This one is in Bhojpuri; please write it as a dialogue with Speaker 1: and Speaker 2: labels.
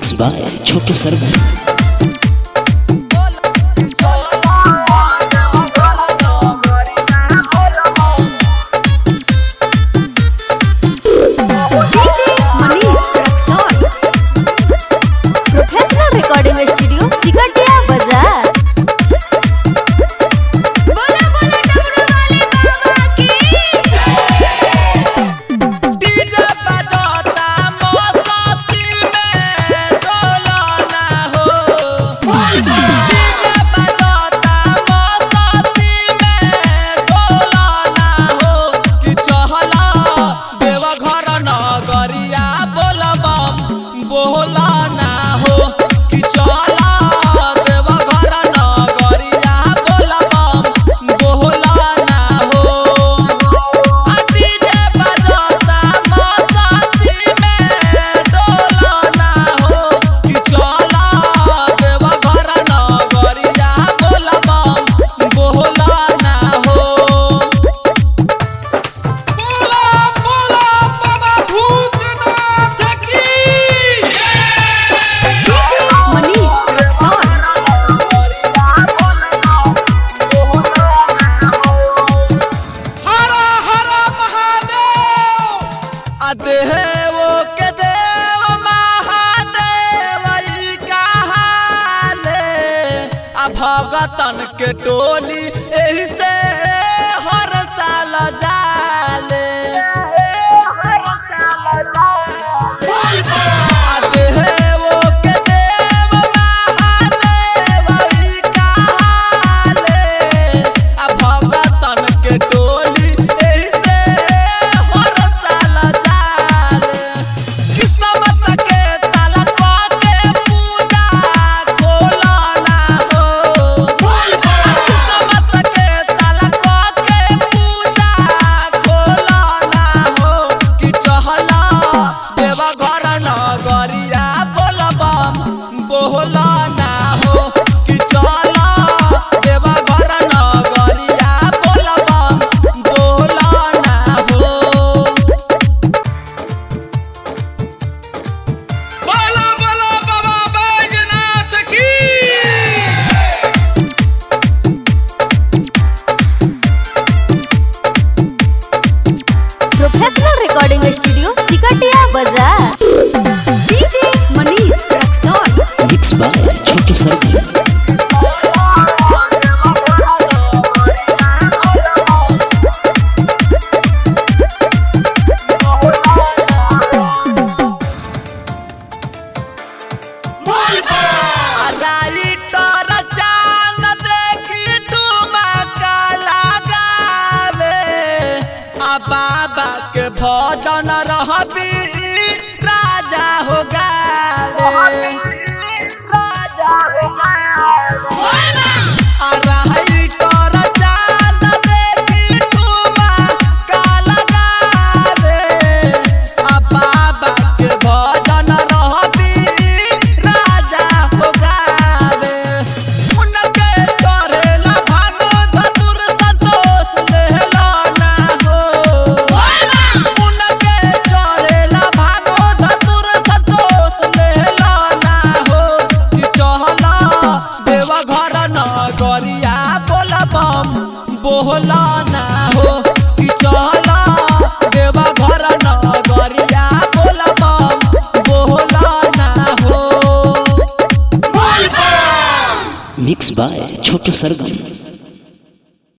Speaker 1: Mix by Chhotu Sargam.
Speaker 2: Recording studio Sikatiya Bazar. बोला बोला डमरू वाले बाबा की।
Speaker 3: डीजे बजाता मौसती में डोला ना हो। डीजे बजाता मौसती में डोला ना हो कि चहला देवघर नगरिया बोलबम बोला ना हो कि चला देवघर नगरिया बोलबम बोला ना हो। डीजे बजाता मौसती में डोला ना हो कि चला देवघर नगरिया बोलबम बोला ना हो। बोला बोला बाबा भूतनाथ की
Speaker 2: डीजे मनीष रक्सौल।
Speaker 3: हर हर महादेव। देवो के देव महादेव ई कहाले भगतन के टोली एही से हर साल जाले। देवो के देव महादेव ई कहाले भगतन के टोली एही से हर साल जाले। किस्मत के ताला के पूजा खोला ना हो। किस्मत के ताला के पूजा खोला ना हो कि चहला देवघर नगरिया बोलबम बोला ना हो कि चला देवघर नगरिया बोलबम बोला ना हो। बोला बोला बाबा बैजनाथ की।
Speaker 2: Professional recording studio Sikatiya Bazar. DJ Manish Raxaul.
Speaker 1: Mix by Chhotu Sargam.
Speaker 3: Writer Chand देखी ठुमका लगावे बाबा के भजन रहबी राजा हो गावे। राइटर चांद देखी ठुमका लगावे बाबा के भजन रहबी राजा हो गावे। उनके चढ़ेला भांग धतुर संतोष लेला ना हो। उनके चढ़ेला भांग धतुर संतोष लेला ना हो कि चहला देवघर नगरिया बोलबम बोला ना हो कि चहला देवघर नगरिया बोलबम बोला ना हो।
Speaker 1: Mix by Chhotu Sargam.